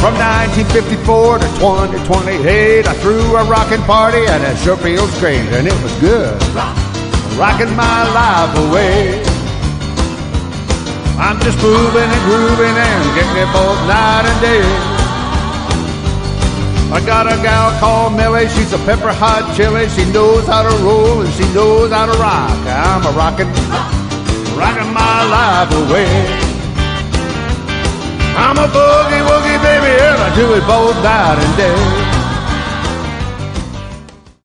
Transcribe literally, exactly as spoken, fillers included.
From nineteen fifty-four to twenty twenty-eight, I threw a rockin' party and it sure feels great, and it was good, rocking my life away. I'm just moving and grooving and getting it both night and day. I got a gal called Millie, she's a pepper hot chili. She knows how to roll and she knows how to rock. I'm a rockin', rocking my life away. I'm a boogie woogie baby and I do it both night and day.